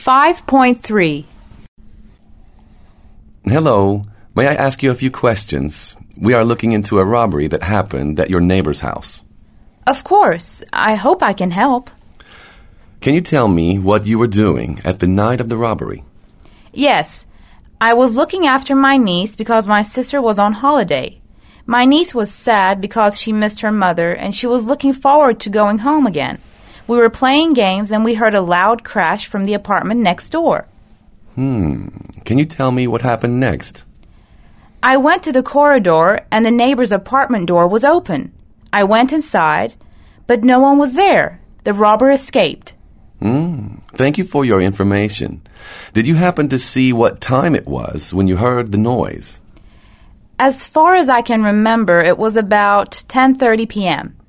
5.3. Hello. May I ask you a few questions? We are looking into a robbery that happened at your neighbor's house. Of course. I hope I can help. Can you tell me what you were doing at the night of the robbery? Yes. I was looking after my niece because my sister was on holiday. My niece was sad because she missed her mother and she was looking forward to going home again. We were playing games and we heard a loud crash from the apartment next door. Can you tell me what happened next? I went to the corridor and the neighbor's apartment door was open. I went inside, but no one was there. The robber escaped. Thank you for your information. Did you happen to see what time it was when you heard the noise? As far as I can remember, it was about 10:30 p.m.